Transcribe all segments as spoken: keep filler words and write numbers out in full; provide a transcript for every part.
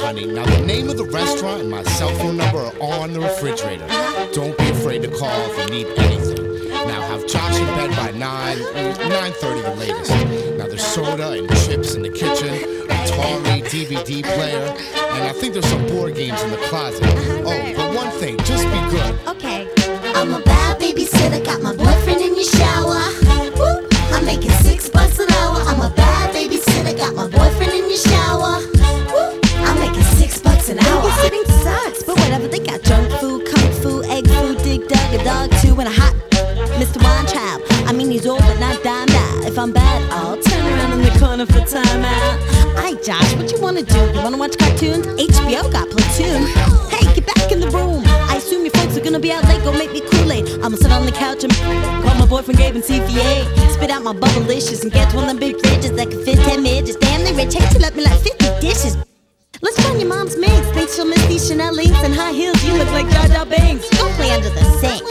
honey. Now the name of the restaurant and my cell phone number are on the refrigerator. Don't be afraid to call if you need anything. Now have Josh in bed by nine, nine thirty the latest. Now there's soda and chips in the kitchen, Atari D V D player, and I think there's some board games in the closet. Oh, but one thing, just be good. Okay. I'm a bad babysitter, got my boyfriend in your shower. Woo. I'm making six bucks an hour. I'm a bad babysitter, got my boyfriend in your shower. Woo. I'm making six bucks an hour. Babysitting sucks, but whatever. They got junk food, kung fu, egg food, dig dug, a dog too, and a hot Mister Wine Child. I mean, he's old but not dime out. If I'm bad, I'll turn around in the corner for time out. Alright, Josh, what you wanna do? You wanna watch cartoons? H B O got Platoon. Hey, get back in the room. I assume your folks are gonna be out late. Go make me Kool-Aid. I'ma sit on the couch and call my boyfriend Gabe and C V A. Spit out my bubblicious and get one of them big fridges that can fit ten midgets. Damn, they rich. Hate to let me like fifty dishes. Let's find your mom's mix. Think she'll miss these Chanel links and high heels. You look like Jar Jar Binks. Don't play under the sink.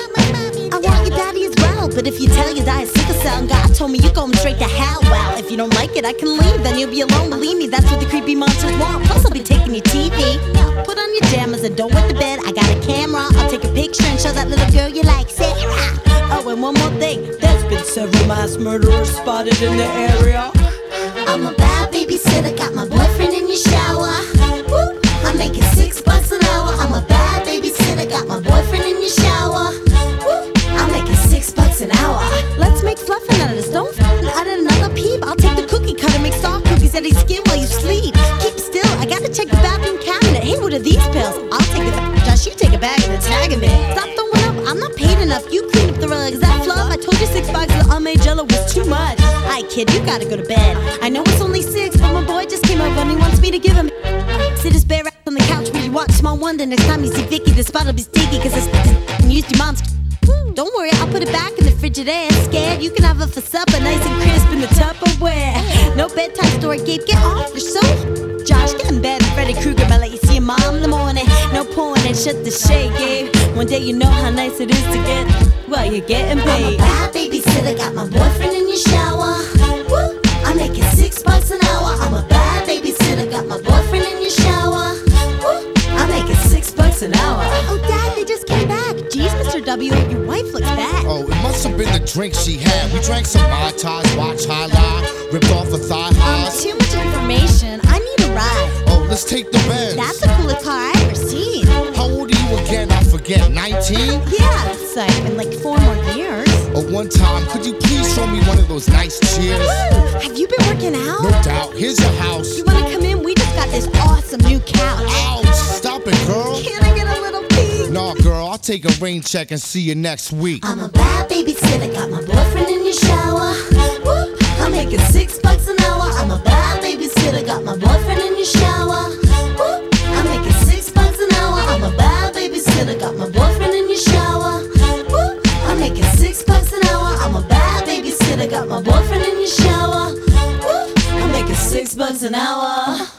I want your daddy as well, but if you tell your dad sickle cell, God told me you're going straight to hell. Well, if you don't like it, I can leave. Then you'll be alone. Believe me, that's what the creepy monsters want. Plus, I'll be taking your T V. Put on your jammies and don't wet the bed. I got a camera. I'll take a picture and show that little girl you like, Sarah. Oh, and one more thing. There's been several mass murderers spotted in the area. I'm a bad babysitter, got my boyfriend in your shower. Woo. I'm making six bucks an hour. I'm a bad babysitter, got my boyfriend in your shower. Woo. I'm making six bucks an hour. Let's make fluffing out of this. Don't f***ing out of another peep. I'll take the cookie cutter, make soft cookies out of your skin while you sleep. Keep still, I gotta check the bathroom cabinet. Hey, what are these pills? I'll take the f***. Josh, you take a bag and tag me. Stop throwing up, I'm not paid enough. You clean up the rugs. That fluff, I told you six bags of unmade jello was too much. Alright, kid, you gotta go to bed. I know it's only six, but my boy just came over and he wants me to give him. Sit his bare ass on the couch while you watch Small Wonder. Next time you see Vicky, the spot'll be sticky, cause it's and used your mom's. Don't worry, I'll put it back in the Frigidaire. Scared, you can have it for supper, nice and crisp in the Tupperware. No bedtime story, Gabe, get off your sofa. Josh, get in bed and Freddy Krueger might let you see your mom in the morning. No porn and shut the shade, Gabe. One day you know how nice it is to get, well, you're getting paid. I'm a bad babysitter, got my boyfriend in your shower. Woo. I'm making six bucks an hour. I'm a bad babysitter, got my boyfriend in your shower. Woo. I'm making six bucks an hour. Oh, Dad, they just came back. Jeez, Mister W, your wife looks bad. Oh, it must have been the drink she had. We drank some Mai Tais, watched High Live, ripped off a thigh Um, highs. too much information. I need a ride. Oh, let's take the Benz. That's the coolest car I ever seen. How old are you again? I forget. nineteen? Yeah, it's like in like four more years. Oh, one time, could you please show me one of those nice chairs? Woo! Have you been working out? No doubt. Here's your house. You wanna come in? We just got this awesome new couch. Ouch! Stop it, girl. Can I get a little peek? Nah, girl, I'll take a rain check and see you next week. I'm a bad babysitter, got my boyfriend in your shower. Woo. I'm making six bucks an hour. I'm a bad babysitter, got my boyfriend in your shower. Woo. I'm making six bucks an hour. I'm a bad babysitter, got my boyfriend in your shower. Woo. I'm making six bucks an hour. I'm a bad babysitter, got my boyfriend in your shower. Woo. I'm making six bucks an hour.